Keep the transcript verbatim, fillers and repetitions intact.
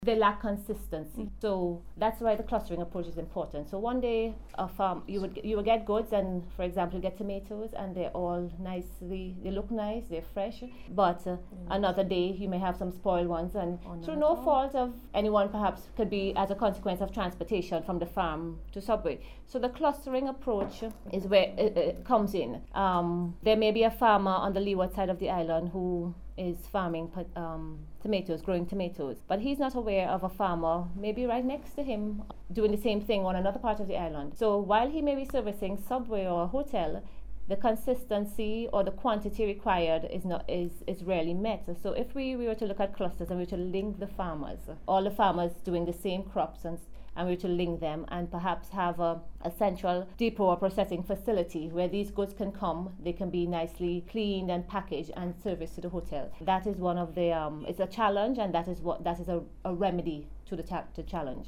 they lack consistency. Mm. So that's why the clustering approach is important. So one day a farm you would you would get goods, and for example you get tomatoes and they're all nicely, they look nice, they're fresh, but uh, mm. another day you may have some spoiled ones, and oh, no, through no fault of anyone, perhaps could be as a consequence of transportation from the farm to Subway. So the clustering approach is where it, it comes in. Um, there may be a farmer on the leeward side of the island who is farming um, tomatoes, growing tomatoes, but he's not aware of a farmer maybe right next to him doing the same thing on another part of the island. So while he may be servicing Subway or a hotel, the consistency or the quantity required is not is, is rarely met. So if we, we were to look at clusters and we were to link the farmers, all the farmers doing the same crops, and and we were to link them and perhaps have a, a central depot or processing facility where these goods can come, they can be nicely cleaned and packaged and serviced to the hotel. That is one of the, um, it's a challenge, and that is what that is a, a remedy to the, ta- to challenge.